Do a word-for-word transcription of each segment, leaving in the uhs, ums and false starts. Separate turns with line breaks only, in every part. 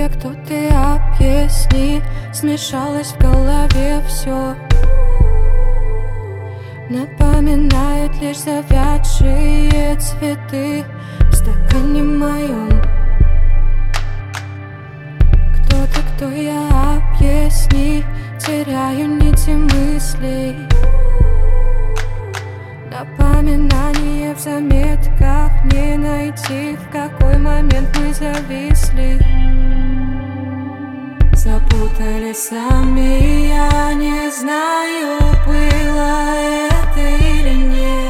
я, кто ты, объясни. Смешалось в голове все. Напоминают лишь завядшие цветы в стакане моем. Кто ты, кто я, объясни. Теряю нити мыслей. Напоминание в заметках не найти, в какой момент мы зависли. Запутались сами, я не знаю, было это или нет.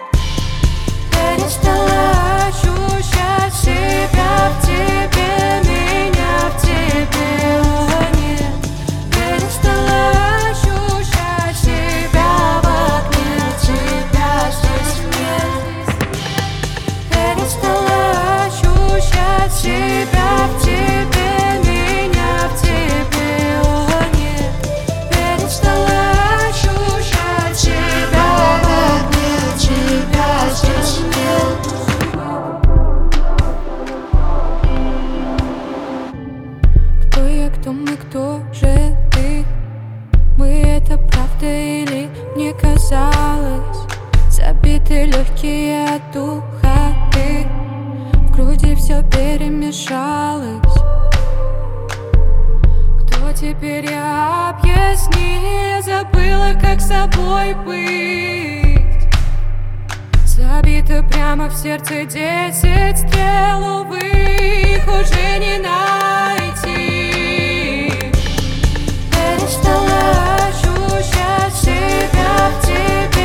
Перестала ощущать себя в тебе, меня в тебе, о нет. Перестала ощущать себя в окне, тебя здесь нет. Перестала ощущать себя в тебе, меня в тебе, о нет. Перестала ощущать себя в окне, тебя здесь нет. Кто я, кто мы, кто же ты? Мы — это правда или мне казалось? Забиты легкие от духоты, в груди все перемешалось. Кто теперь, я, объясни? Я забыла, как с собой быть. Забито прямо в сердце десять стрел, увы, их уже не найти. Перестала ощущать себя в тебе.